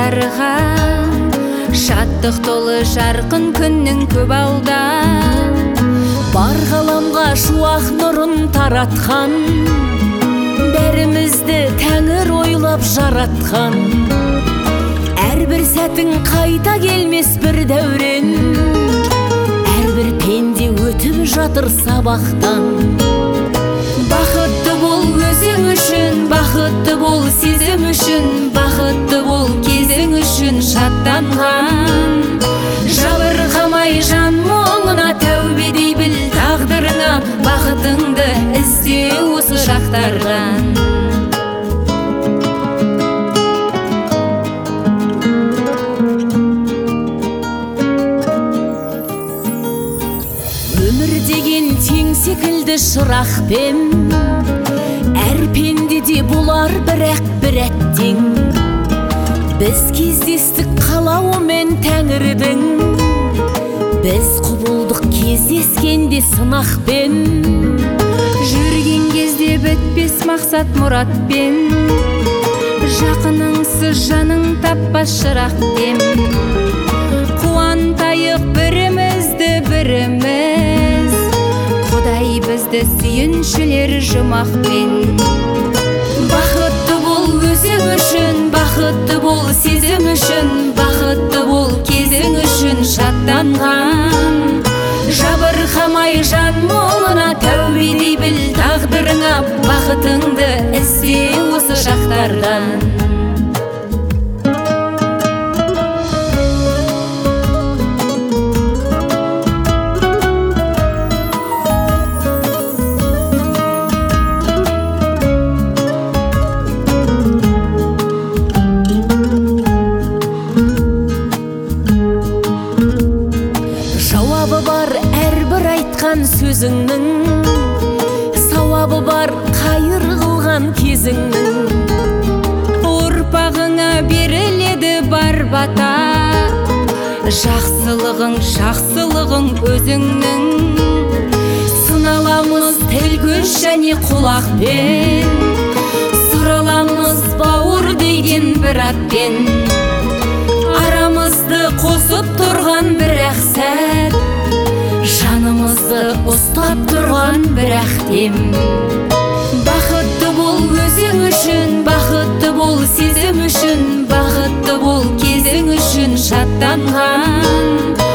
жастарға, шаттық толы жарқын күннің көп алда. Бар ғаламға шуақ нұрын таратқан, бәрімізді тәңір ойлап жаратқан. Әрбір сәтің қайта келмес бір дәурен, әрбір пенде өтіп жатыр сабақтан. Бақытты бол өзің үшін, бақытты бол сезім үшін, бақытты бол кезің үшін шаттанған. Жабырқамай жан мұңына тәубе дей біл тағдырыңа, бақытыңды ізде осы шақтардан. Өмір деген тең секілді шырақпен, әр пендеде болар бір әттең. Біз кездестік қалауымен тәңірдің, біз құбылдық кездескенде сынақпен. Жүрген кезде бітпес мақсат мұратпен, жақыныңсыз жаның таппас шырақпен. Қуантайық бірімізді біріміз, Құдай бізді сүйіншілер жұмақпен. Бақытты бол өзің үшін, бақытты бол сезім үшін, бақытты бол кезің үшін шаттанған. Жабырқамай жан мұңына тәубе дей біл тағдырыңа, бақытыңды ізде осы шақтардан. Жауабы бар әрбір айтқан сөзіңнің, сауабы бар қайыр қылған кезіңнің. Ұрпағыңа беріледі бар бата, жақсылығың өзіңнің. Сыналамыз тіл көз және құлақпен, сұраламыз бауыр деген бір атпен. Арамызды қосып тұрған бір-ақ сәт, жанымызды ұстап тұрған бір-ақ дем. Бақытты бол өзің үшін, бақытты бол сезім үшін, бақытты бол кезің үшін шаттанған.